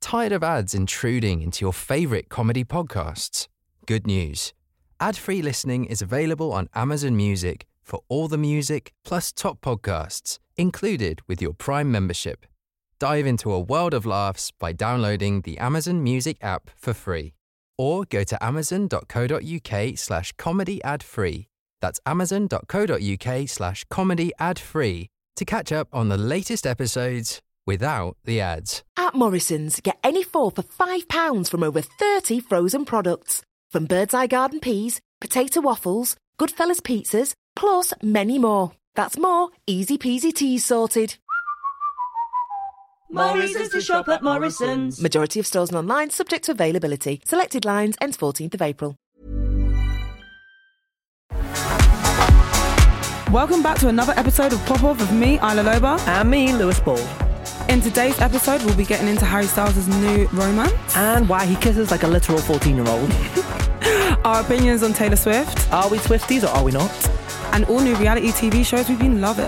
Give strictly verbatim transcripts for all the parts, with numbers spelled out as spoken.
Tired of ads intruding into your favourite comedy podcasts? Good news. Ad-free listening is available on Amazon Music for all the music plus top podcasts included with your Prime membership. Dive into a world of laughs by downloading the Amazon Music app for free. Or go to amazon.co.uk slash comedy ad free. That's amazon.co.uk slash comedy ad free to catch up on the latest episodes without the ads. At Morrison's, get any four for five pounds from over thirty frozen products. From Bird's Eye Garden peas, potato waffles, Goodfellas pizzas, plus many more. That's more easy peasy teas sorted. Morrison's to shop at Morrison's. Majority of stores and online subject to availability. Selected lines ends fourteenth of April. Welcome back to another episode of Pop Off with me, Isla Loba. And me, Lewis Ball. In today's episode, we'll be getting into Harry Styles' new romance. And why he kisses like a literal fourteen-year-old. Our opinions on Taylor Swift. Are we Swifties or are we not? And all new reality T V shows we've been loving.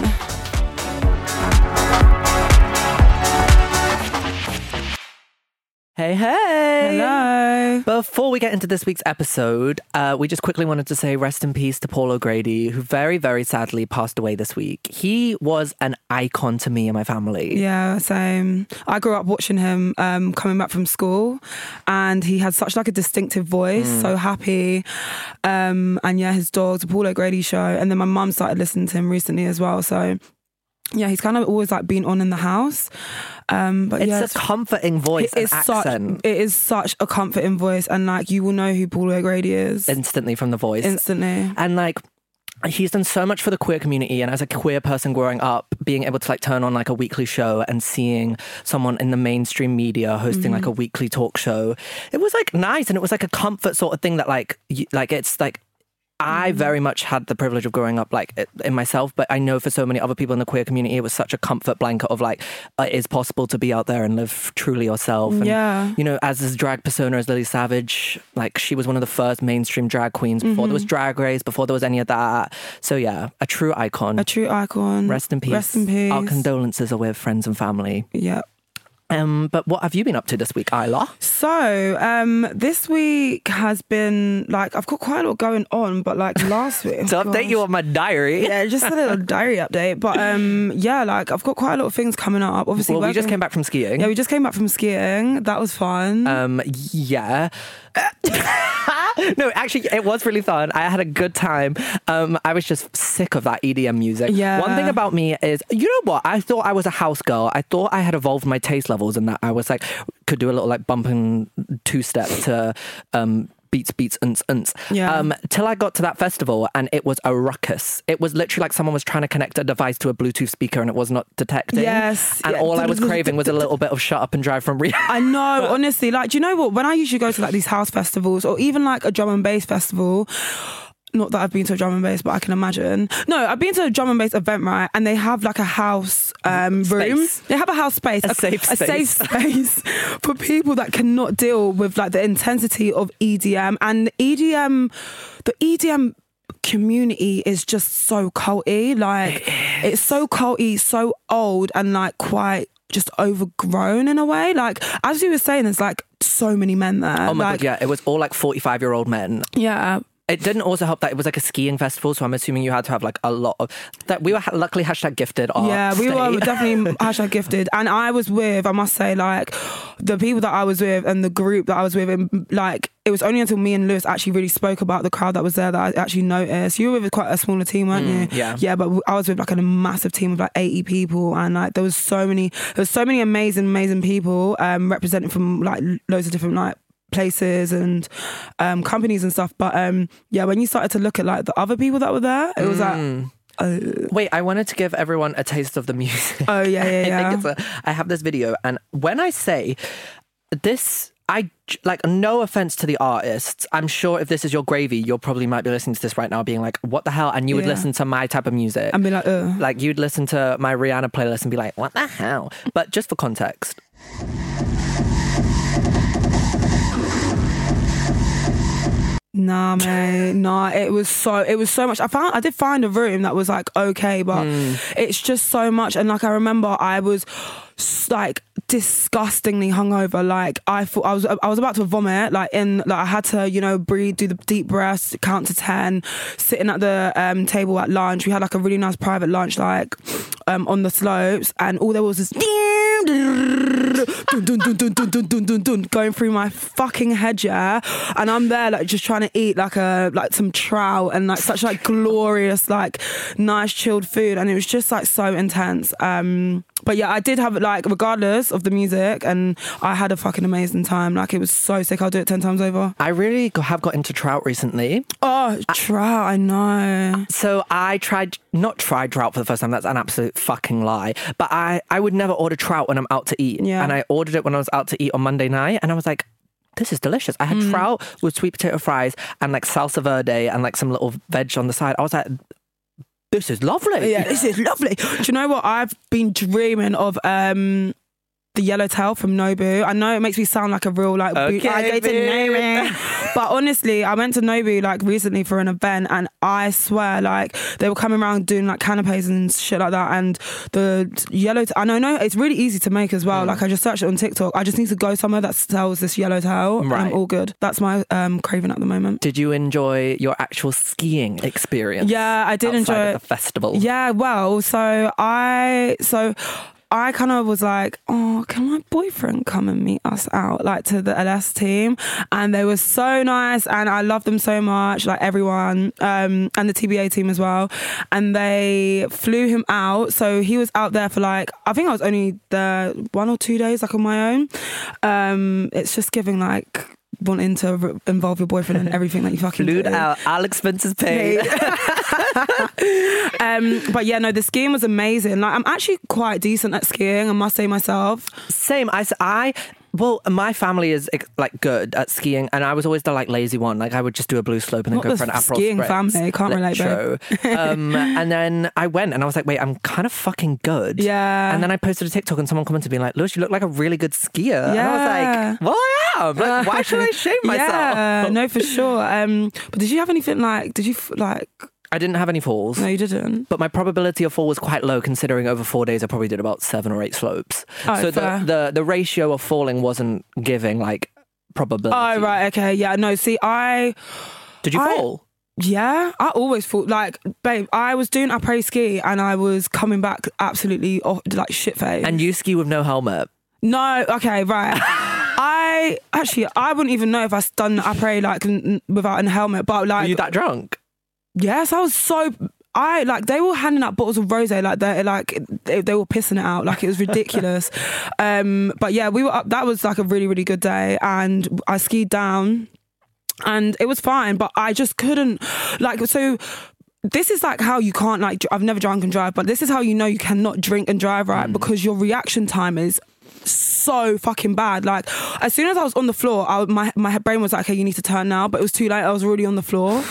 Hey, hey! Hello! Before we get into this week's episode, uh, we just quickly wanted to say rest in peace to Paul O'Grady, who very, very sadly passed away this week. He was an icon to me and my family. Yeah, same. I grew up watching him um, coming back from school, and he had such like a distinctive voice, mm. so happy. Um, and yeah, his dog, the Paul O'Grady Show. And then my mum started listening to him recently as well, so... Yeah, he's kind of always like been on in the house. Um, but it's yeah, a comforting voice and accent. Such, it is such a comforting voice, and like you will know who Paul O'Grady is instantly from the voice. Instantly, and like he's done so much for the queer community. And as a queer person growing up, being able to like turn on like a weekly show and seeing someone in the mainstream media hosting mm-hmm. like a weekly talk show, it was like nice, and it was like a comfort sort of thing that like you, like it's like. I very much had the privilege of growing up like in myself, but I know for so many other people in the queer community, it was such a comfort blanket of like, uh, it is possible to be out there and live truly yourself. And, yeah. you know, as his drag persona as Lily Savage, like she was one of the first mainstream drag queens before mm-hmm. there was Drag Race, before there was any of that. So yeah, a true icon. A true icon. Rest in peace. Rest in peace. Our condolences are with friends and family. Yeah. Um, but what have you been up to this week, Isla? So, um, this week has been, like, I've got quite a lot going on, but, like, last week... to oh update gosh. you on my diary. Yeah, just a little diary update. But, um, yeah, like, I've got quite a lot of things coming up. Obviously, well, we working... just came back from skiing. Yeah, we just came back from skiing. That was fun. Um, yeah. No, actually, it was really fun. I had a good time. Um, I was just sick of that E D M music. Yeah. One thing about me is, you know what? I thought I was a house girl. I thought I had evolved my taste levels and that I was like, could do a little like bump and two-step to um, beats, beats, unts, unts. Yeah. Um, till I got to that festival and it was a ruckus. It was literally like someone was trying to connect a device to a Bluetooth speaker and it was not detecting. Yes. And yeah. all I was craving was a little bit of Shut Up and Drive from Rihanna. I know, honestly. Like, do you know what? When I usually go to like these house festivals or even like a drum and bass festival... Not that I've been to a drum and bass, but I can imagine. No, I've been to a drum and bass event, right? And they have like a house um, room. Space. They have a house space. A, a safe space. A safe space for people that cannot deal with like the intensity of E D M. And E D M, the E D M community is just so culty. Like, it it's so culty, so old and like quite... just overgrown in a way. Like, as you were saying, there's like so many men there. Oh my like, God, yeah. It was all like forty-five-year-old men. Yeah. It didn't also help that it was like a skiing festival, so I'm assuming you had to have like a lot of that. We were ha- luckily hashtag gifted. Yeah, we state. were definitely hashtag gifted, and I was with, I must say, like the people that I was with and the group that I was with, and like it was only until me and Lewis actually really spoke about the crowd that was there that I actually noticed. You were with quite a smaller team, weren't mm, you? Yeah, yeah, but I was with like a massive team of like eighty people, and like there was so many, there was so many amazing, amazing people um, representing from like loads of different like. places and um, companies and stuff, but um, yeah, when you started to look at like the other people that were there, it was mm. like. Uh, Wait, I wanted to give everyone a taste of the music. Oh yeah, yeah, yeah. I think it's a, I have this video, and when I say this, I like no offense to the artists. I'm sure if this is your gravy, you probably might be listening to this right now, being like, "What the hell?" And you would yeah. listen to my type of music, and be like, Ugh. like you'd listen to my Rihanna playlist and be like, "What the hell?" But just for context. Nah, mate, nah. It was so, it was so much. I found, I did find a room that was like okay, but mm. it's just so much. And like I remember, I was like disgustingly hungover. Like I thought I was, I was about to vomit. Like in, like I had to, you know, breathe, do the deep breaths, count to ten. Sitting at the um, table at lunch, we had like a really nice private lunch, like um, on the slopes, and all there was is dun, dun, dun, dun, dun, dun, dun, dun, dun, going through my fucking head, yeah. And I'm there like just trying to eat like a like some trout and like such like glorious like nice chilled food, and it was just like so intense. Um, but yeah, I did have it like regardless of the music, and I had a fucking amazing time. Like it was so sick. I'll do it ten times over. I really have got into trout recently. Oh, I, trout! I know. So I tried, not tried trout for the first time. That's an absolute fucking lie. But I, I would never order trout when I'm out to eat. Yeah. And I ordered it when I was out to eat on Monday night, and I was like, this is delicious. I had mm. trout with sweet potato fries and like salsa verde and like some little veg on the side. I was like, this is lovely. Yeah, this is lovely. Do you know what? I've been dreaming of um, the yellowtail from Nobu. I know it makes me sound like a real like okay, boot, I go to Nobu. But honestly, I went to Nobu like recently for an event, and I swear like they were coming around doing like canapes and shit like that, and the yellowtail, I know, no, it's really easy to make as well. Mm. Like I just searched it on TikTok. I just need to go somewhere that sells this yellowtail, right. and I'm all good. That's my um, craving at the moment. Did you enjoy your actual skiing experience? Yeah, I did enjoy it. The festival. Yeah, well, so I so. I kind of was like, oh, can my boyfriend come and meet us out, like to the L S team? And they were so nice, and I love them so much, like everyone, um, and the T B A team as well. And they flew him out, so he was out there for like, I think I was only there one or two days, like on my own. Um, it's just giving like wanting to re- involve your boyfriend in everything that you fucking Flew do. out, all expenses paid. um, but yeah, no, the skiing was amazing. Like I'm actually quite decent at skiing, I must say myself. Same. I, I well, my family is like good at skiing, and I was always the like lazy one. Like I would just do a blue slope and then Not go the for an Aperol skiing spritz. family, can't relate, babe. um, and then I went and I was like, wait, I'm kind of fucking good. Yeah. And then I posted a TikTok and someone commented being like, Lewis, you look like a really good skier. Yeah. And I was like, well, I am. Like, why should I shame myself? Yeah, no, for sure. Um, but did you have anything like? Did you like? I didn't have any falls. No, you didn't. But my probability of fall was quite low, considering over four days I probably did about seven or eight slopes. Oh, so fair. the, the the ratio of falling wasn't giving like probability. Oh, right, okay, yeah, no. See, I did you I, fall? Yeah, I always fall. Like, babe, I was doing après ski and I was coming back absolutely off, like shit face. And you ski with no helmet. No, okay, right. I actually, I wouldn't even know if I've done après like n- without a helmet. But like, were you that drunk? Yes, I was so. I like they were handing out bottles of rosé, like they like they, they were pissing it out, like it was ridiculous. um, but yeah, we were up. That was like a really really good day, and I skied down, and it was fine. But I just couldn't like so. This is like how you can't like. I've never drunk and drive, but this is how you know you cannot drink and drive, right? Mm. Because your reaction time is so fucking bad. Like as soon as I was on the floor, I, my my brain was like, okay, you need to turn now, but it was too late. I was already on the floor.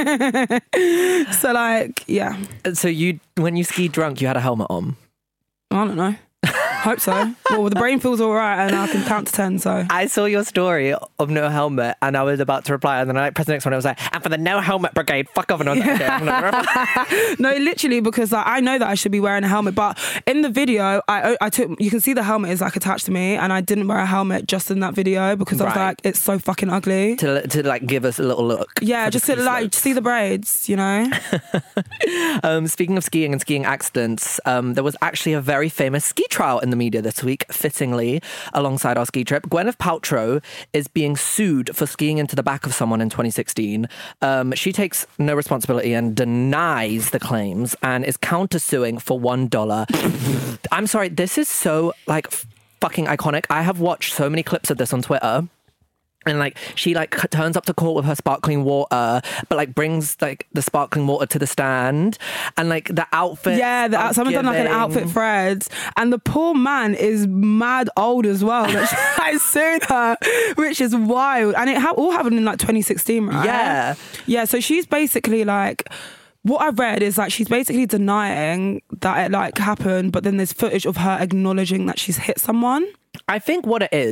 So like, yeah. So you, when you skied drunk, you had a helmet on? I don't know. Hope so. Well, the brain feels all right and I can count to ten, so. I saw your story of no helmet and I was about to reply, and then I pressed the next one. I was like, and for the no helmet brigade, fuck off. And I was like, okay, I'm gonna No, literally, because like, I know that I should be wearing a helmet, but in the video, I I took, you can see the helmet is like attached to me, and I didn't wear a helmet just in that video because I was Right. like, it's so fucking ugly. to, to like give us a little look. Yeah, for just the to ski like slopes. see the braids, you know? Um, speaking of skiing and skiing accidents, um, there was actually a very famous ski trial in the media this week, fittingly, alongside our ski trip. Gwyneth Paltrow is being sued for skiing into the back of someone in twenty sixteen. Um, she takes no responsibility and denies the claims and is countersuing for one dollar. I'm sorry, this is so, like, fucking iconic. I have watched so many clips of this on Twitter. And like she like turns up to court with her sparkling water, but like brings like the sparkling water to the stand, and like the outfit. Yeah, the, someone's done like an outfit threads, and the poor man is mad old as well. That I sued her, which is wild, and it ha- all happened in like twenty sixteen, right? Yeah, yeah. So she's basically like. What I read is like she's basically denying that it like happened, but then there's footage of her acknowledging that she's hit someone. I think what it is,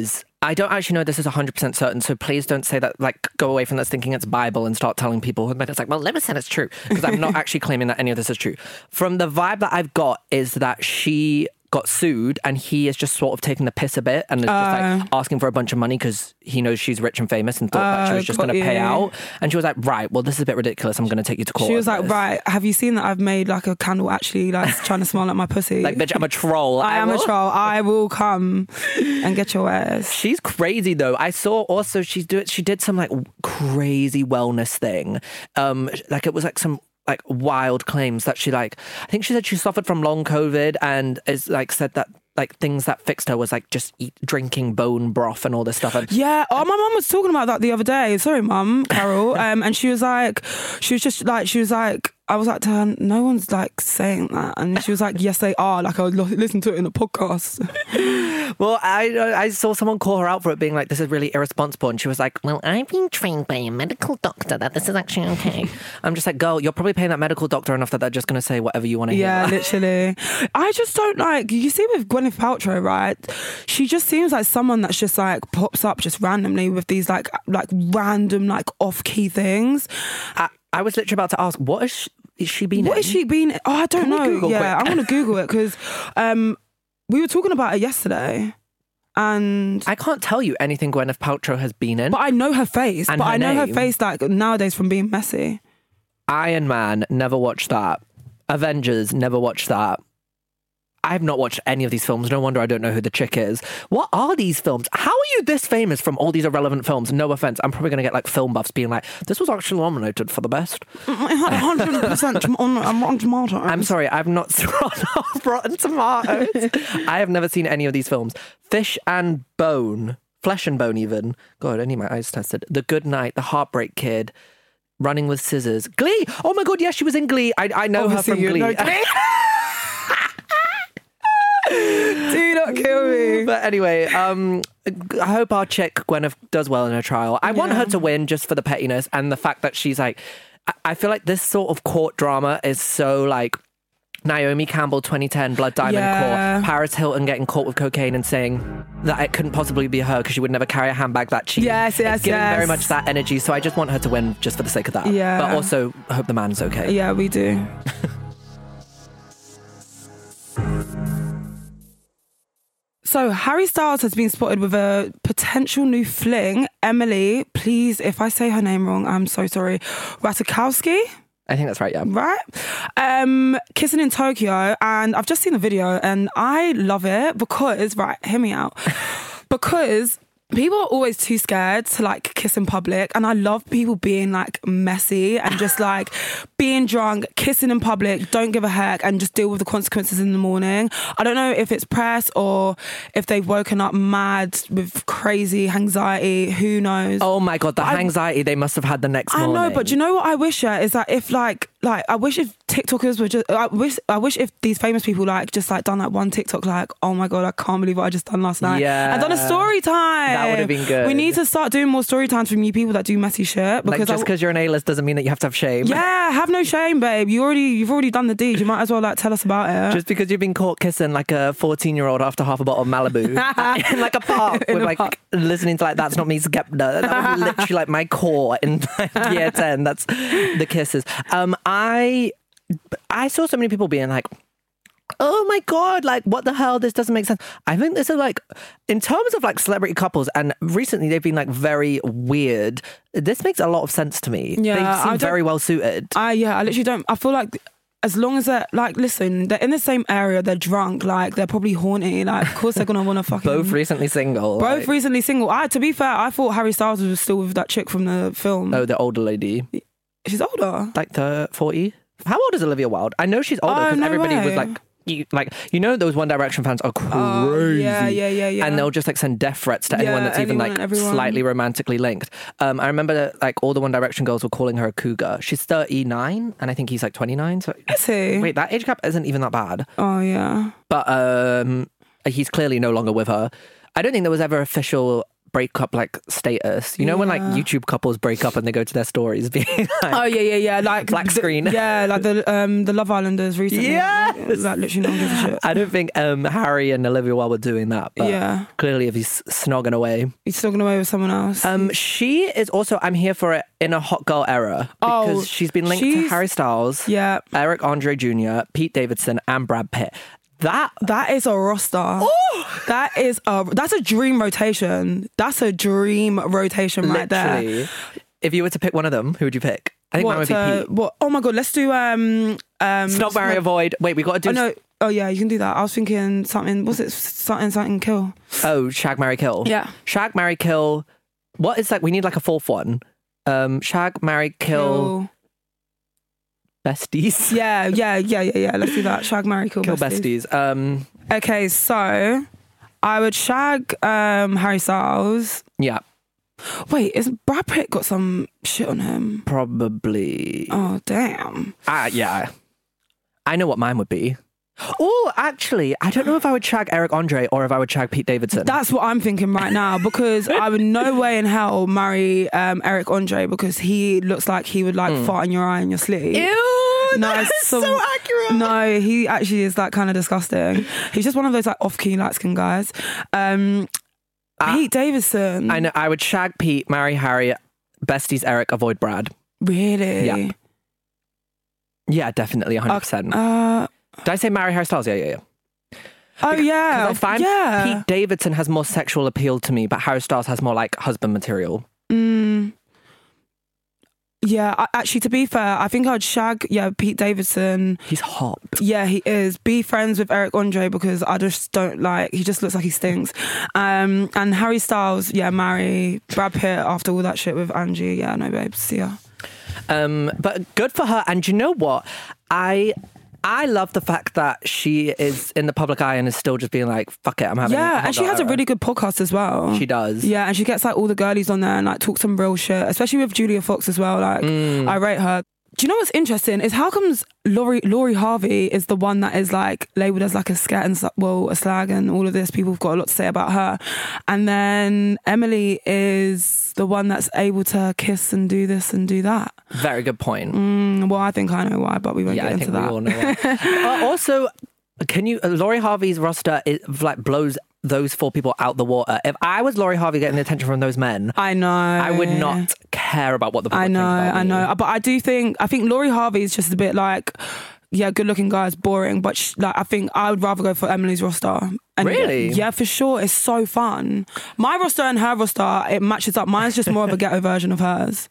I don't actually know this is one hundred percent certain, so please don't say that, like, go away from this thinking it's Bible and start telling people. But it's like, well, never said it's true, because I'm not actually claiming that any of this is true. From the vibe that I've got is that she got sued and he is just sort of taking the piss a bit and is just Uh. like asking for a bunch of money because he knows she's rich and famous and thought that she Uh, was just got going to pay you. out. And she was like, right, well, this is a bit ridiculous. I'm going to take you to court. She was over like, this. right, have you seen that I've made like a candle actually like trying to smell like my pussy? Like, bitch, I'm a troll. I am a will- troll. I will come and get your ass. She's crazy though. I saw also she's do she did some like crazy wellness thing. Um, like it was like some like wild claims that she like. I think she said she suffered from long COVID and is like said that like things that fixed her was like just eat, drinking bone broth and all this stuff. And Yeah, oh, my mum was talking about that the other day. Sorry, mum, Carol. Um, and she was like, she was just like, she was like, I was like to her, no one's like saying that. And she was like, yes, they are. Like, I would lo- listen to it in a podcast. well, I I saw someone call her out for it, being like, "This is really irresponsible," and she was like, "Well, I've been trained by a medical doctor that this is actually okay." I'm just like, "Girl, you're probably paying that medical doctor enough that they're just going to say whatever you want to Yeah, hear." literally. I just don't like, you see with Gwyneth Paltrow, right? She just seems like someone that's just like pops up just randomly with these like, like random, like off-key things. I, I was literally about to ask, what is she, is she been What in? has she been? Oh, I don't Can we know. Google yeah, quick? I'm going to Google it because um, we were talking about it yesterday. And I can't tell you anything Gwyneth Paltrow has been in. but I know her face. And but her I know her name. face like nowadays from being messy. Iron Man, never watched that. Avengers, never watched that. I have not watched any of these films. No wonder I don't know who the chick is. What are these films? How are you this famous from all these irrelevant films? No offense. I'm probably going to get like film buffs being like, this was actually nominated for the best. It had one hundred percent on um, Rotten Tomatoes. I'm sorry, I've not sworn off Rotten Tomatoes. I have never seen any of these films. Fish and Bone, Flesh and Bone even. God, I need my eyes tested. The Good Night, The Heartbreak Kid, Running with Scissors. Glee! Oh my God, yes, she was in Glee. I, I know Obviously her from you Glee. know Glee. Do not kill me. But anyway, um, I hope our chick Gwyneth does well in her trial. I want Yeah. her to win just for the pettiness and the fact that she's like, I, I feel like this sort of court drama is so like Naomi Campbell twenty ten Blood Diamond Yeah. Court, Paris Hilton getting caught with cocaine and saying that it couldn't possibly be her because she would never carry a handbag that cheap. Yes, yes, it's giving yes. very much that energy. So I just want her to win just for the sake of that. Yeah. But also hope the man's okay. Yeah, we do. So Harry Styles has been spotted with a potential new fling. Emily, please, if I say her name wrong, I'm so sorry. Ratajkowski, I think that's right, yeah. right? Um, kissing in Tokyo, and I've just seen the video, and I love it because, right, hear me out, because people are always too scared to like kiss in public, and I love people being like messy and just like being drunk, kissing in public, don't give a heck, and just deal with the consequences in the morning. I don't know if it's press or if they've woken up mad with crazy anxiety. Who knows? Oh my God, the I- anxiety they must have had the next I morning. know, but do you know what I wish yeah, is that if like like I wish if TikTokers were just I wish I wish if these famous people like just like done like one TikTok like, oh my God, I can't believe what I just done last night. Yeah. And done a story time. That would have been good. We need to start doing more story times from you people that do messy shit. Like Because just I, because you're an A-list doesn't mean that you have to have shame. yeah, have no shame, babe. You already you've already done the deed. You might as well like tell us about it. Just because you've been caught kissing like a fourteen-year-old after half a bottle of Malibu in like a park In with a like park. listening to like That's Not Me Skepta. That was literally like my core in like, year ten. That's the kisses. Um, I I saw so many people being like, oh my God, like what the hell? This doesn't make sense. I think this is like, in terms of like celebrity couples, and recently they've been like very weird. This makes a lot of sense to me. Yeah, they I seem don't- very well suited. I yeah, I literally don't. I feel like as long as they're like, listen, they're in the same area, they're drunk, like they're probably horny. Like, of course they're gonna want to fucking Both recently single. Both like- recently single. I, to be fair, I thought Harry Styles was still with that chick from the film. Oh, the older lady. She's older. Like the forty. How old is Olivia Wilde? I know she's older Oh, because no everybody was way. like, you, like you know, those One Direction fans are crazy. Oh, yeah, yeah, yeah, yeah. And they'll just like send death threats to Yeah, anyone that's even anyone like and everyone. slightly romantically linked. Um, I remember that, like all the One Direction girls were calling her a cougar. She's thirty-nine, and I think he's like twenty-nine. So Is he? wait, that age gap isn't even that bad. Oh yeah. But um, he's clearly no longer with her. I don't think there was ever official breakup like status. You know when like Yeah. YouTube couples break up and they go to their stories being like, Oh yeah, yeah, yeah. Like Black the- screen. Yeah, like the um the Love Islanders recently. Yes! Like literally no one gives a shit. I don't think um, Harry and Olivia Wilde were doing that. But Yeah. clearly, if he's snogging away. He's still going away with someone else. Um, she is also, I'm here for it, in a hot girl era. Because Oh, she's been linked to she's- Harry Styles, yeah. Eric Andre Junior, Pete Davidson, and Brad Pitt. That That is a roster. That is a that's a dream rotation. That's a dream rotation right there. literally, if you were to pick one of them, who would you pick? I think mine would What, be uh, Pete. what? Oh my god, let's do um um. Snog, marry, avoid. Wait, we got to do. Oh no. Oh yeah, you can do that. I was thinking something. Was it something something kill? Oh, shag, marry, kill. Yeah. Shag, marry, kill. What is like? We need like a fourth one. Um, shag, marry, kill. Besties. Yeah, yeah, yeah, yeah, yeah. Let's do that. Shag, marry, kill, Kill besties. besties. Um, Okay, so I would shag um Harry Styles. yeah, Wait, is Brad Pitt got some shit on him? probably. Oh damn. Ah, yeah. I know what mine would be. Oh, actually, I don't know if I would shag Eric Andre or if I would shag Pete Davidson. That's what I'm thinking right now because I would no way in hell marry um, Eric Andre because he looks like he would like fart in your eye in your sleep. Ew, No, that it's is so, accurate. No, he actually is that kind of disgusting. He's just one of those like off-key light-skinned guys. Um, Ah, Pete Davidson. I know. I would shag Pete, marry Harry, besties Eric, avoid Brad. Really? Yeah. Yeah, definitely, one hundred percent. Uh, Did I say marry Harry Styles? Yeah, yeah, yeah. oh yeah. I find yeah. Pete Davidson has more sexual appeal to me, but Harry Styles has more like husband material. Mm, yeah, I, actually, to be fair, I think I'd shag, yeah, Pete Davidson. He's hot. Yeah, he is. Be friends with Eric Andre because I just don't like, he just looks like he stinks. Um, and Harry Styles, yeah, marry Brad Pitt after all that shit with Angie. Yeah, no, babe, see ya. Um, but good for her. And you know what? I I love the fact that she is in the public eye and is still just being like, fuck it, I'm having a Yeah, hot and she girl has a era. really good podcast as well. She does. Yeah, and she gets like all the girlies on there and like talk some real shit, especially with Julia Fox as well. Like, Mm. I rate her. Do you know what's interesting is how comes Laurie Laurie Harvey is the one that is like labelled as like a scat and sl- well a slag and all of this. People have got a lot to say about her, and then Emily is the one that's able to kiss and do this and do that. Very good point. Mm, well, I think I know why, but we won't yeah, get I into think that. we all know why. uh, also, can you, uh, Laurie Harvey's roster is, like blows those four people out the water. If I was Laurie Harvey getting the attention from those men, I know. I would not care about what the people I know, think about I me. know. But I do think, I think Laurie Harvey is just a bit like, yeah, good looking guy is boring. But sh- like, I think I would rather go for Emily's roster. And Really? Yeah, for sure. It's so fun. My roster and her roster, it matches up. Mine's just more of a ghetto version of hers.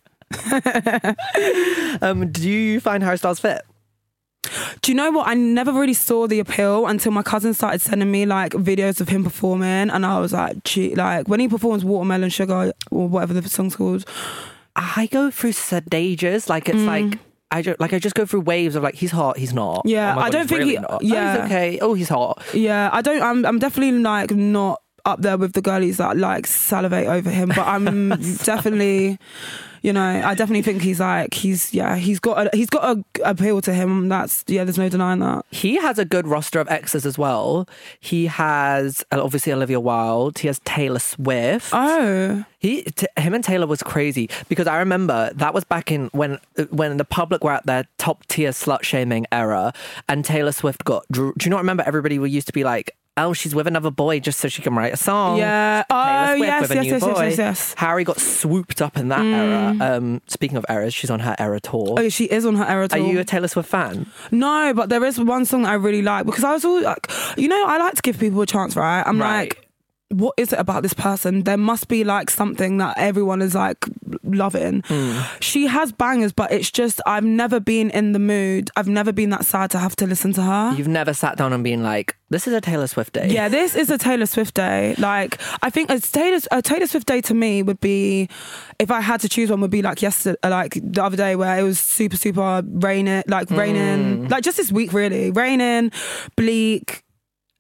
Um, do you find Harry Styles fit? Do you know what? I never really saw the appeal until my cousin started sending me like videos of him performing, and I was like, gee, like when he performs Watermelon Sugar or whatever the song's called. I go through stages, like it's like I just, like I just go through waves of like he's hot, he's not. Yeah, Oh my I God, don't he's think really he- not. Oh, yeah. he's okay. Oh, he's hot. Yeah, I don't. I'm. I'm definitely like not up there with the girlies that like salivate over him, but I'm definitely, you know, I definitely think he's like he's yeah he's got a, he's got a appeal to him. That's yeah. There's no denying that. He has a good roster of exes as well. He has uh, obviously Olivia Wilde. He has Taylor Swift. Oh, He, t- him and Taylor was crazy because I remember that was back in when when the public were at their top tier slut shaming era, and Taylor Swift got. Do you not remember everybody used to be like, oh, she's with another boy just so she can write a song. yeah. Taylor Oh, Swift yes, with a yes, new yes, yes, boy. yes, yes. Harry got swooped up in that era. Um, speaking of eras, she's on her era tour. Oh, yeah, she is on her era Are tour. you a Taylor Swift fan? No, but there is one song that I really like because I was all like, you know, I like to give people a chance, right? I'm Right. like, what is it about this person? There must be like something that everyone is like loving. Mm. She has bangers, but it's just I've never been in the mood. I've never been that sad to have to listen to her. You've never sat down and been like, this is a Taylor Swift day. Yeah, this is a Taylor Swift day. Like, I think a Taylor, a Taylor Swift day to me would be, if I had to choose one, would be like yesterday, like the other day where it was super, super raining, like raining, like just this week really, raining, bleak,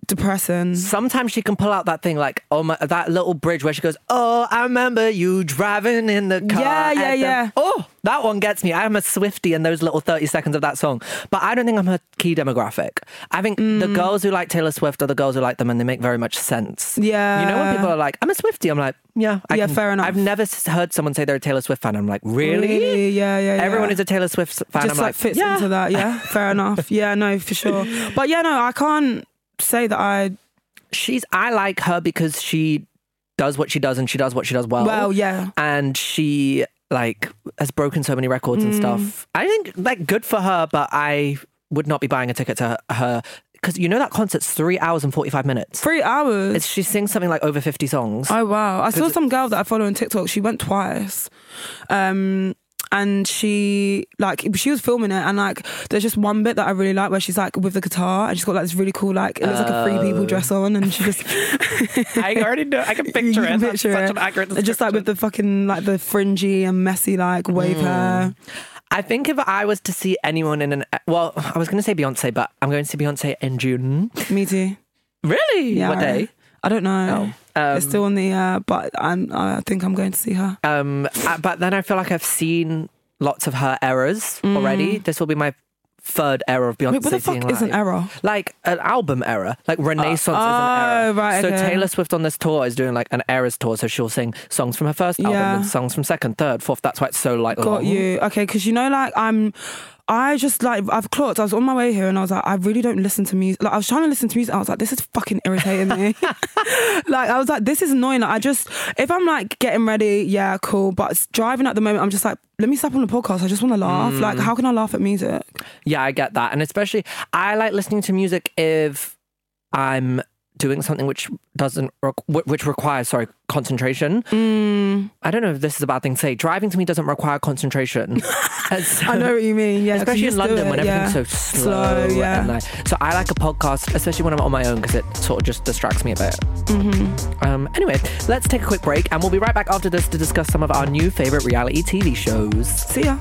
depressing. Sometimes she can pull out that thing like, oh my, that little bridge where she goes, oh, I remember you driving in the car. Yeah, yeah, the, yeah. Oh, that one gets me. I'm a Swiftie in those little thirty seconds of that song. But I don't think I'm her key demographic. I think mm. the girls who like Taylor Swift are the girls who like them and they make very much sense. Yeah. You know when people are like, I'm a Swiftie, I'm like, yeah. I yeah, can, fair enough. I've never heard someone say they're a Taylor Swift fan. I'm like, really? Really? Yeah, yeah, Everyone yeah. is a Taylor Swift fan. Just I'm like, like fits yeah. into that. Yeah, fair enough. Yeah, no, for sure. But yeah, no, I can't say that I... She's, I like her because she does what she does and she does what she does well. Well, yeah. And she like has broken so many records mm. and stuff. I think like good for her, but I would not be buying a ticket to her because you know that concert's three hours and forty-five minutes. Three hours? It's, she sings something like over fifty songs. Oh, wow. I saw some girl that I follow on TikTok. She went twice. Um... And she, like, she was filming it and, like, there's just one bit that I really like where she's, like, with the guitar and she's got, like, this really cool, like, it looks like a Free People dress on and she just... I already know. I can picture you it. Can picture That's it. such an accurate description. Just, like, with the fucking, like, the fringy and messy, like, wave mm. hair. I think if I was to see anyone in an... Well, I was going to say Beyonce, but I'm going to see Beyonce in June. Me too. Really? Yeah. What day? I don't know. Oh. Um, it's still on the... Uh, but I'm, I think I'm going to see her. Um, but then I feel like I've seen... lots of her errors mm. already. This will be my third era of Beyonce. Wait, what the fuck is an error? Like an album era. Like Renaissance uh, is an era. Oh, right, so okay. Taylor Swift on this tour is doing like an eras tour. So she'll sing songs from her first album yeah. and songs from second, third, fourth. That's why it's so like Got long. you. Okay, because you know, like I'm... I just like, I've clocked, I was on my way here and I was like, I really don't listen to music. Like, I was trying to listen to music. I was like, this is fucking irritating me. Like, I was like, this is annoying. Like, I just, if I'm like getting ready, yeah, cool. But driving at the moment, I'm just like, let me stop on the podcast. I just want to laugh. Mm. Like, how can I laugh at music? Yeah, I get that. And especially, I like listening to music if I'm doing something which doesn't, which requires, sorry, concentration. Mm. I don't know if this is a bad thing to say. Driving to me doesn't require concentration. I know what you mean, yeah. Especially in London it, when yeah. everything's so slow. slow yeah. And like, so I like a podcast, especially when I'm on my own, because it sort of just distracts me a bit. Mm-hmm. Um, anyway, let's take a quick break and we'll be right back after this to discuss some of our new favourite reality T V shows. See ya.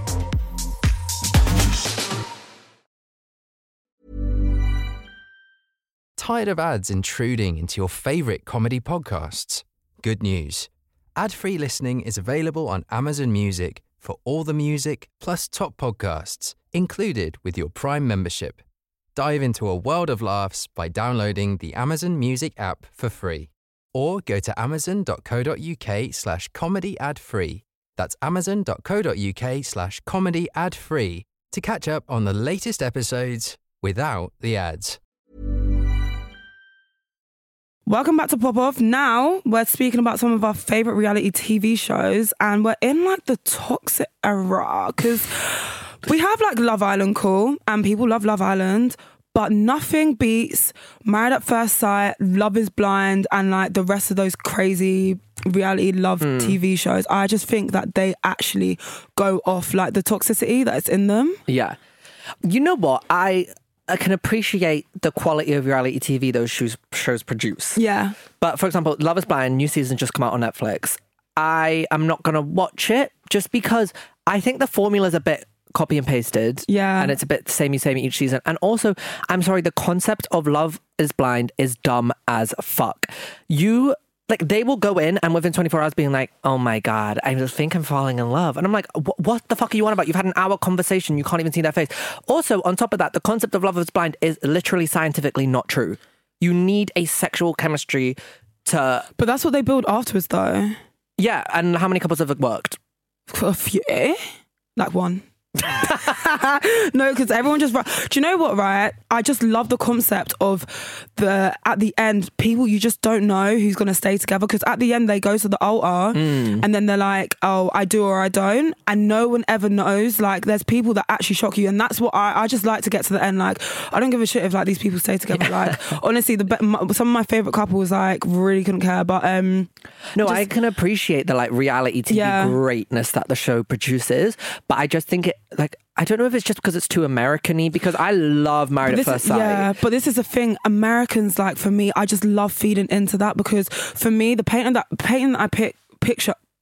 Tired of ads intruding into your favourite comedy podcasts? Good news. Ad-free listening is available on Amazon Music for all the music plus top podcasts included with your Prime membership. Dive into a world of laughs by downloading the Amazon Music app for free or go to amazon.co.uk slash comedy ad free. That's amazon.co.uk slash comedy ad free to catch up on the latest episodes without the ads. Welcome back to Pop Off. Now we're speaking about some of our favourite reality T V shows and we're in like the toxic era because we have like Love Island, cool, and people love Love Island, but nothing beats Married at First Sight, Love is Blind and like the rest of those crazy reality love mm. T V shows. I just think that they actually go off like the toxicity that's in them. Yeah. You know what? I... I can appreciate the quality of reality T V those shows, shows produce. Yeah. But for example, Love is Blind, new season just come out on Netflix. I am not going to watch it just because I think the formula's a bit copy and pasted. Yeah. And it's a bit samey samey each season. And also, I'm sorry, the concept of Love is Blind is dumb as fuck. You... Like, they will go in and within twenty-four hours being like, oh my God, I just think I'm falling in love. And I'm like, what the fuck are you on about? You've had an hour conversation. You can't even see their face. Also, on top of that, the concept of Love is Blind is literally scientifically not true. You need a sexual chemistry to... But that's what they build afterwards, though. Yeah, and how many couples have it worked? A few. Like one. No, because everyone just... Do you know what, right? I just love the concept of the, at the end, people you just don't know who's going to stay together, because at the end they go to the altar mm. and then they're like, oh, I do or I don't, and no one ever knows. Like, there's people that actually shock you, and that's what I, I just like to get to the end. Like, I don't give a shit if like these people stay together. Like, honestly, the my, some of my favourite couples, like, really couldn't care, but um no, just, I can appreciate the like reality T V yeah. greatness that the show produces, but I just think it, like, I don't know if it's just because it's too American-y, because I love Married at First Sight. Yeah, but this is the thing. Americans, like, for me, I just love feeding into that, because for me, the painting that painting that I pick, picture,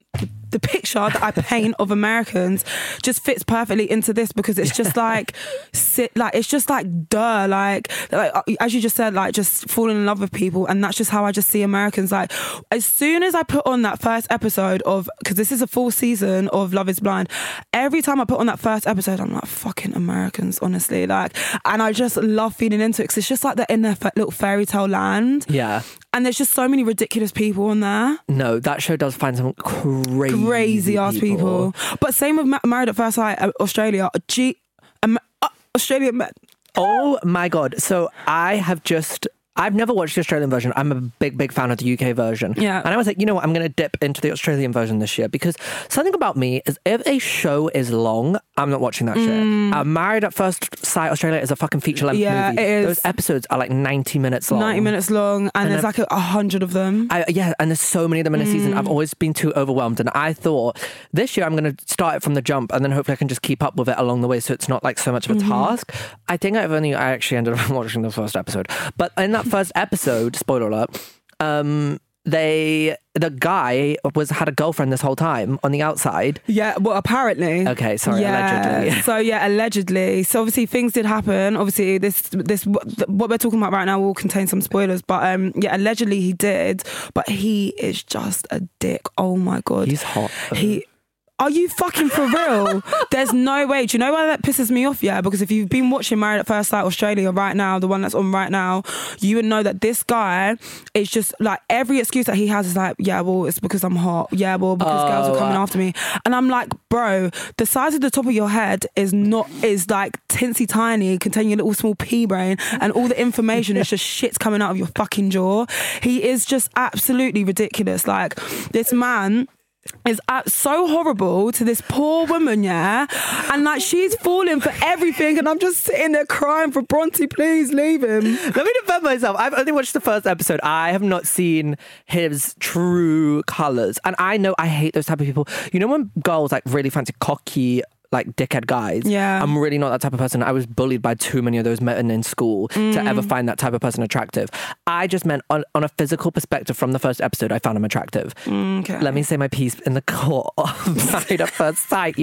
the picture that I paint of Americans just fits perfectly into this, because it's just like sit like it's just like duh like like as you just said, like just falling in love with people, and that's just how I just see Americans. Like as soon as I put on that first episode of, because this is a full season of Love is Blind, every time I put on that first episode I'm like, fucking Americans, honestly, like, and I just love feeding into it because it's just like they're in their fa- little fairy tale land. Yeah. And there's just so many ridiculous people on there. No, that show does find some crazy Crazy ass people. people. But same with Ma- Married at First Sight, uh, Australia. G- um, uh, Australian men. Oh my God. So I have just... I've never watched the Australian version. I'm a big, big fan of the U K version. Yeah. And I was like, you know what? I'm going to dip into the Australian version this year, because something about me is if a show is long, I'm not watching that mm. shit. Uh, Married at First Sight Australia is a fucking feature-length yeah, movie. It is. Those episodes are like ninety minutes long. ninety minutes long, and, and there's like a, a hundred of them. I, yeah, and there's so many of them in a mm. season. I've always been too overwhelmed. And I thought this year I'm going to start it from the jump, and then hopefully I can just keep up with it along the way, so it's not like so much of a mm-hmm. task. I think I've only, I actually ended up watching the first episode. But in that first episode, spoiler alert, um, they the guy was had a girlfriend this whole time on the outside. Yeah, well, apparently. Okay, sorry, yeah. allegedly. So yeah, allegedly. So obviously things did happen. Obviously this this what we're talking about right now will contain some spoilers, but um, yeah, allegedly he did. But he is just a dick. Oh my God, he's hot. He. Are you fucking for real? There's no way. Do you know why that pisses me off? Yeah, because if you've been watching Married at First Sight Australia right now, the one that's on right now, you would know that this guy is just like, every excuse that he has is like, yeah, well, it's because I'm hot. Yeah, well, because oh, girls are coming uh, after me. And I'm like, bro, the size of the top of your head is not, is like tinsy tiny, containing a little small pea brain, and all the information is just shit's coming out of your fucking jaw. He is just absolutely ridiculous. Like, this man is uh, so horrible to this poor woman, yeah, and like she's falling for everything, and I'm just sitting there crying for Bronte, please leave him. Let me defend myself. I've only watched the first episode. I have not seen his true colours, and I know I hate those type of people. You know when girls like really fancy cocky, like dickhead guys. Yeah. I'm really not that type of person. I was bullied by too many of those men in school mm. to ever find that type of person attractive. I just meant on, on a physical perspective from the first episode, I found him attractive. Mm, okay. Let me say my piece in the court of Married at First Sight.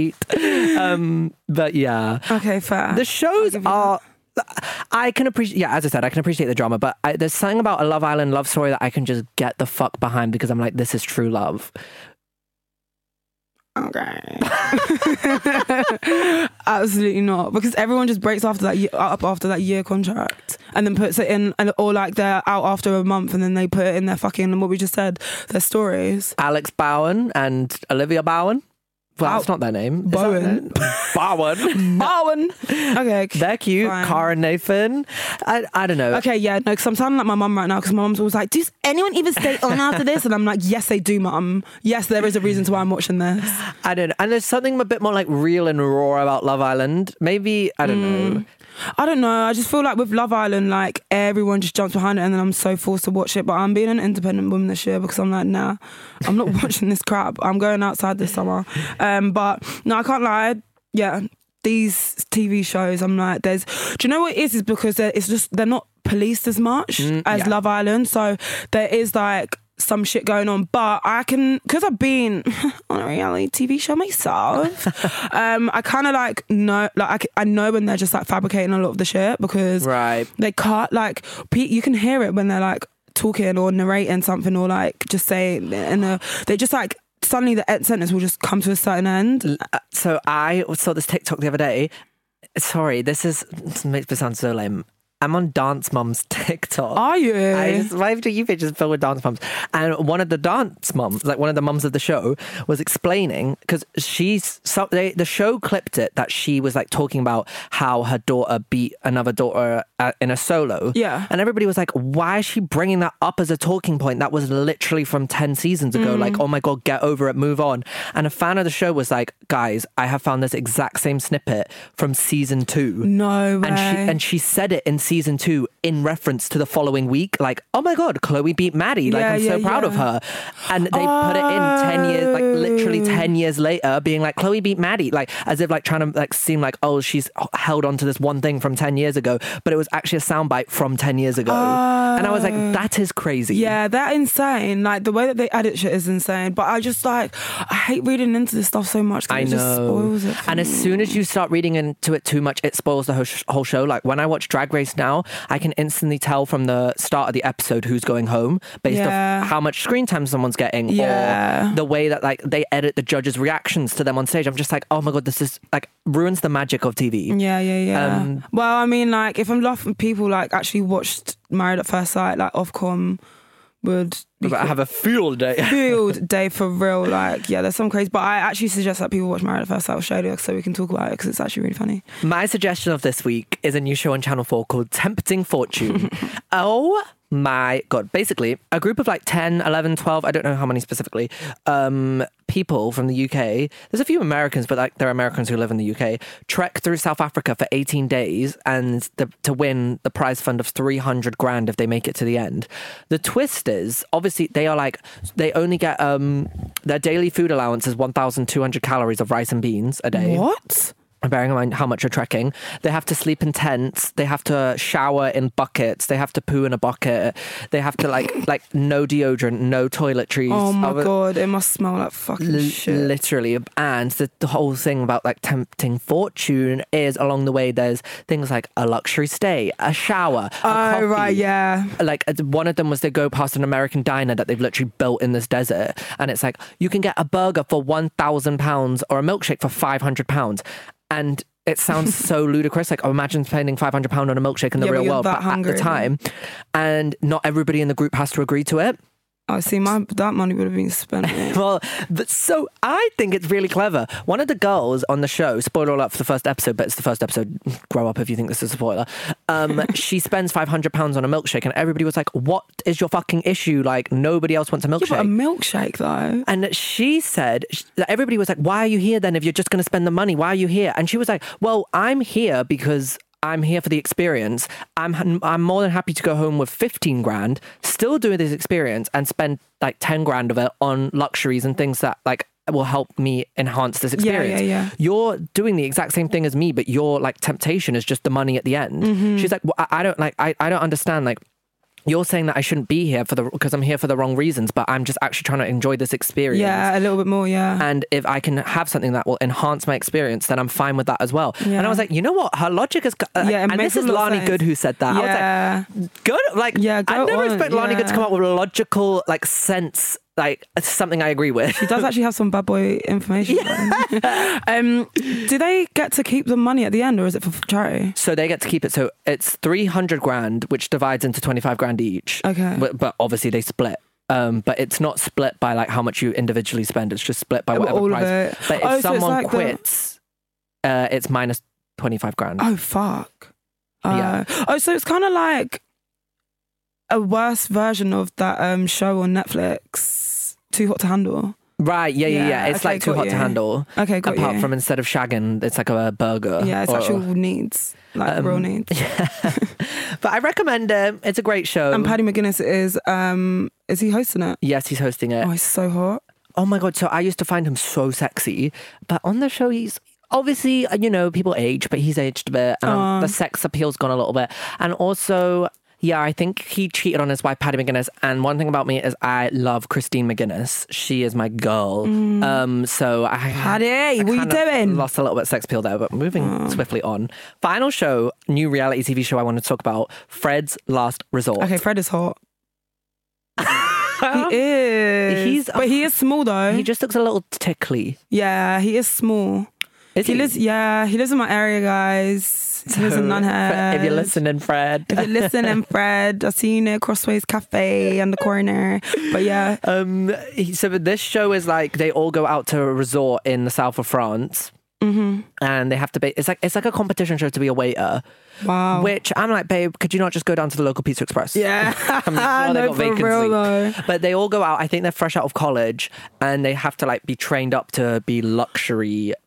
Um, but yeah. Okay, fair. The shows are... I can appreciate, yeah, as I said, I can appreciate the drama, but I, there's something about a Love Island love story that I can just get the fuck behind, because I'm like, this is true love. Okay. Absolutely not, because everyone just breaks after that year, up after that year contract, and then puts it in, and or like they're out after a month, and then they put it in their fucking, what we just said, their stories. Alex Bowen and Olivia Bowen. Well, that's not their name. Is Bowen. Bowen. Bowen. Okay. They're cute. Fine. Cara and Nathan. I, I don't know. Okay, yeah. No, because I'm sounding like my mum right now, because my mum's always like, does anyone even stay on after this? And I'm like, yes, they do, mum. Yes, there is a reason to why I'm watching this. I don't know. And there's something a bit more like real and raw about Love Island. Maybe, I don't mm. know. I don't know. I just feel like with Love Island, like everyone just jumps behind it, and then I'm so forced to watch it. But I'm being an independent woman this year, because I'm like, nah, I'm not watching this crap. I'm going outside this summer. Um, but no, I can't lie. Yeah, these T V shows, I'm like, there's. Do you know what it is? Is because it's just they're not policed as much mm, as yeah. Love Island. So there is like some shit going on, but I can, because I've been on a reality T V show myself, um, I kind of like know, like I, I know when they're just like fabricating a lot of the shit, because right. they can't, like, you can hear it when they're like talking or narrating something, or like just saying, and uh, they just like, suddenly the end sentence will just come to a certain end. So I saw this TikTok the other day. Sorry, this is, this makes me sound so lame. I'm on Dance Moms TikTok. Are you? I just, my For You page is filled with dance moms. And one of the dance moms, like one of the mums of the show, was explaining, because she's, so they, the show clipped it that she was like talking about how her daughter beat another daughter at, in a solo. Yeah. And everybody was like, why is she bringing that up as a talking point? That was literally from ten seasons ago. Mm. Like, oh my God, get over it, move on. And a fan of the show was like, guys, I have found this exact same snippet from season two. No way. And she, and she said it in season two in reference to the following week, like, oh my God, Chloe beat Maddie, like, yeah, I'm so yeah, proud yeah. of her. And they oh. put it in ten years, like literally ten ten years later being like, Chloe beat Maddie, like as if like trying to like seem like, oh, she's held on to this one thing from ten years ago, but it was actually a soundbite from ten years ago. Oh. And I was like, that is crazy. Yeah, that insane. Like the way that they edit shit is insane. But I just like, I hate reading into this stuff so much. I it know. Just spoils it for and me. as soon as you start reading into it too much, it spoils the whole, sh- whole show. Like when I watch Drag Race now, I can instantly tell from the start of the episode who's going home based Yeah. off how much screen time someone's getting, Yeah. or the way that like they edit the judges' reactions to them on stage. I'm just like, oh my god, this is like ruins the magic of T V. Yeah, yeah, yeah. Um, well, I mean, like, if I'm laughing, people like actually watched Married at First Sight, like Ofcom would be But I have a field day. field day for real. Like, yeah, there's some crazy. But I actually suggest that people watch Married at First Sight Australia so we can talk about it because it's actually really funny. My suggestion of this week is a new show on Channel four called Tempting Fortune. Oh my God. Basically, a group of like ten, eleven, twelve, I don't know how many specifically, um, people from the U K, there's a few Americans, but like they're Americans who live in the U K, trek through South Africa for eighteen days and the, to win the prize fund of three hundred grand if they make it to the end. The twist is, obviously, they are like, they only get, um, their daily food allowance is one thousand two hundred calories of rice and beans a day. What? Bearing in mind how much you're trekking, they have to sleep in tents, they have to shower in buckets, they have to poo in a bucket, they have to like like no deodorant, no toiletries. Oh my Other- God, it must smell like fucking L- shit. Literally. And the, the whole thing about like tempting fortune is along the way there's things like a luxury stay, a shower, a Oh, coffee. right, yeah. Like uh, one of them was they go past an American diner that they've literally built in this desert, and it's like you can get a burger for one thousand pounds or a milkshake for five hundred pounds. And it sounds so ludicrous. Like, oh, imagine spending five hundred pounds on a milkshake in the Yeah, but real you're world. that But hungry. at the time, and not everybody in the group has to agree to it. I see, my that money would have been spent. Well, but so I think it's really clever. One of the girls on the show, spoiler alert for the first episode, but it's the first episode, grow up if you think this is a spoiler. Um, she spends five hundred pounds on a milkshake, and everybody was like, what is your fucking issue? Like, nobody else wants a milkshake. Yeah, but a milkshake, though. And she said, that everybody was like, why are you here then if you're just going to spend the money? Why are you here? And she was like, well, I'm here because I'm here for the experience. I'm I'm more than happy to go home with fifteen grand, still do this experience and spend like ten grand of it on luxuries and things that like will help me enhance this Yeah, experience. yeah, yeah. You're doing the exact same thing as me, but your like temptation is just the money at the end. Mm-hmm. She's like, well, I, I don't like, I, I don't understand. Like, you're saying that I shouldn't be here for the because I'm here for the wrong reasons, but I'm just actually trying to enjoy this experience. Yeah, a little bit more, yeah. And if I can have something that will enhance my experience, then I'm fine with that as well. Yeah. And I was like, you know what? Her logic is... Uh, Yeah, it and makes this is a lot of Lani sense. Good who said that. Yeah. I was like, good. Like, Yeah, I go never on, expect Lani Good to yeah. come up with a logical, like, sense, like, something I agree with. She does actually have some bad boy information. um, do they get to keep the money at the end, or is it for charity? So they get to keep it. So it's three hundred grand, which divides into twenty-five grand each. Okay. But, but obviously they split. Um, but it's not split by like how much you individually spend. It's just split by Oh, whatever all of price. it. But if Oh, so it's someone like the- quits, uh, it's minus twenty-five grand. Oh, fuck. Uh, Yeah. Oh, so it's kind of like a worse version of that um, show on Netflix, Too Hot to Handle. Right, yeah, yeah, yeah. Yeah, It's okay, like too got hot to you. handle. Okay, got Apart you. from instead of shagging, it's like a burger. Yeah, it's or- actual needs, like Um, real needs. But I recommend it. It's a great show. And Paddy McGuinness is, um, is he hosting it? Yes, he's hosting it. Oh, he's so hot. Oh my God. So I used to find him so sexy. But on the show, he's obviously, you know, people age, but he's aged a bit. Um, Aw. the sex appeal's gone a little bit. And also, yeah, I think he cheated on his wife, Paddy McGuinness. And one thing about me is I love Christine McGuinness. She is my girl. Um, so I Paddy, I what you kind of doing? Lost a little bit of sex appeal there, but moving swiftly on. Final show, new reality T V show I want to talk about, Fred's Last Resort. Okay, Fred is hot. He is. He's- but he is small though. He just looks a little tickly. yeah, he is small. Is He he? lives. Yeah, he lives in my area, guys. He lives in Nunhead. If you're listening, Fred. If you're listening, Fred, I see you near Crossways Cafe on the corner. But yeah, Um, he- so this show is like they all go out to a resort in the south of France, mm-hmm. and they have to be. It's like it's like a competition show to be a waiter. Wow. Which I'm like, babe, could you not just go down to the local Pizza Express? Yeah, I'm sure they no, got for vacancy. real though. But they all go out. I think they're fresh out of college, and they have to like be trained up to be luxury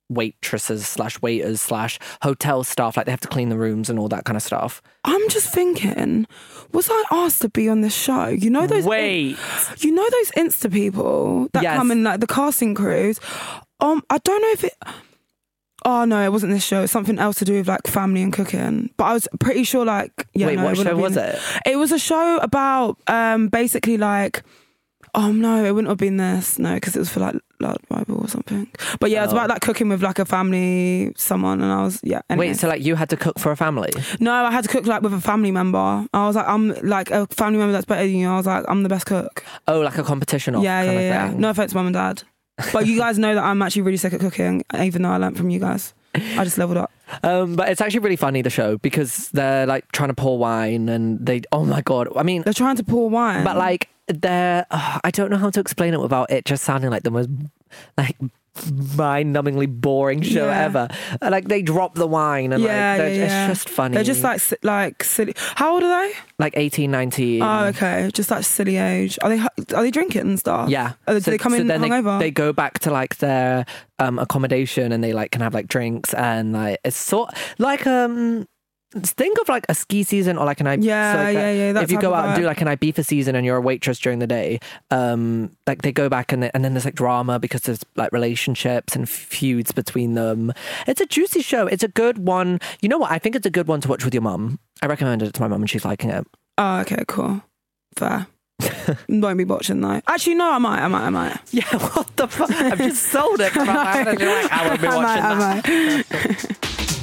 waitresses slash waiters slash hotel staff. Like they have to clean the rooms and all that kind of stuff. I'm just thinking, was I asked to be on this show? You know those Wait. You know those Insta people that Yes. come in, like the casting crews? Um, I don't know if it... Oh, no, it wasn't this show. It's something else to do with, like, family and cooking. But I was pretty sure, like... Yeah, Wait, no, what it wouldn't show have was been- it? It was a show about, um, basically, like... Oh, no, it wouldn't have been this. No, because it was for, like, Loud Bible or something. But, yeah, it was Oh. about, like, cooking with, like, a family, someone, and I was... Yeah, anyway. Wait, so like you had to cook for a family? No, I had to cook, like, with a family member. I was like, I'm, like, a family member that's better than you. I was like, I'm the best cook. Oh, like a competition off Yeah, kind yeah, of yeah. thing. No offense, mum and dad. But you guys know that I'm actually really sick at cooking, even though I learnt from you guys. I just leveled up. Um, but it's actually really funny, the show, because they're like trying to pour wine and they, oh my God. I mean, They're trying to pour wine. but like they're, oh, I don't know how to explain it without it just sounding like the most like mind-numbingly boring show Yeah. ever. Like they drop the wine and yeah, like they're, yeah, yeah. it's just funny. They're just like, si- like silly. How old are they? like eighteen, nineteen. Oh, okay. Just like silly age. Are they, are they drinking and stuff? Yeah. Are they, do they come in then they, hungover? they go back to like their um, accommodation and they like can have like drinks and like it's sort like um think of like a ski season or like an Ibiza. Yeah, so like yeah, that- yeah, that If you type go of out and do vibe. like an Ibiza season and you're a waitress during the day, um, like they go back and they, and then there's like drama because there's like relationships and feuds between them. It's a juicy show. It's a good one. You know what? I think it's a good one to watch with your mum. I recommended it to my mum and she's liking it. Oh, okay, cool. Fair. Won't be watching though. Actually, no, I might, I might, I might. Yeah, what the fuck? I've just sold it. For my mum. You're like, I won't be I watching might, that. I might.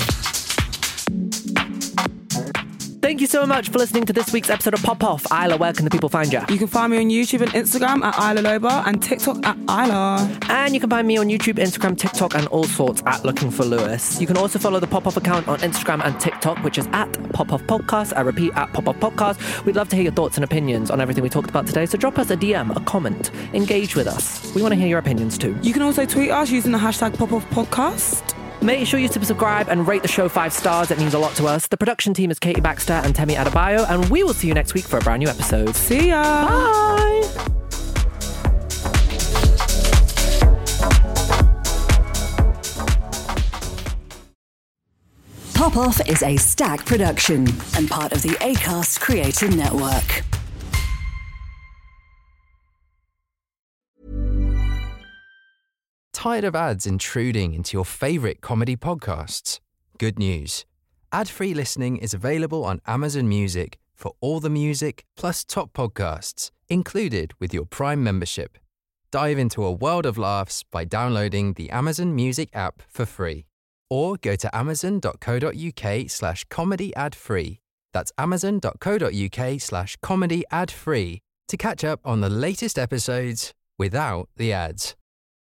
Thank you so much for listening to this week's episode of Pop Off. Isla, where can the people find you? You can find me on YouTube and Instagram at Isla Loba and TikTok at Isla. And you can find me on YouTube, Instagram, TikTok, and all sorts at Looking for Lewis. You can also follow the Pop Off account on Instagram and TikTok, which is at Pop Off Podcast. I repeat, at Pop Off Podcast. We'd love to hear your thoughts and opinions on everything we talked about today, so drop us a D M, a comment, engage with us. We want to hear your opinions too. You can also tweet us using the hashtag Pop Off Podcast. Make sure you subscribe and rate the show five stars. It means a lot to us. The production team is Katie Baxter and Temi Adebayo, and we will see you next week for a brand new episode. See ya. Bye! Pop Off is a Stack production and part of the Acast Creator Network. Tired of ads intruding into your favorite comedy podcasts? Good news. Ad-free listening is available on Amazon Music for all the music plus top podcasts included with your Prime membership. Dive into a world of laughs by downloading the Amazon Music app for free. Or go to amazon.co.uk slash comedy ad free. That's amazon.co.uk slash comedy ad free to catch up on the latest episodes without the ads.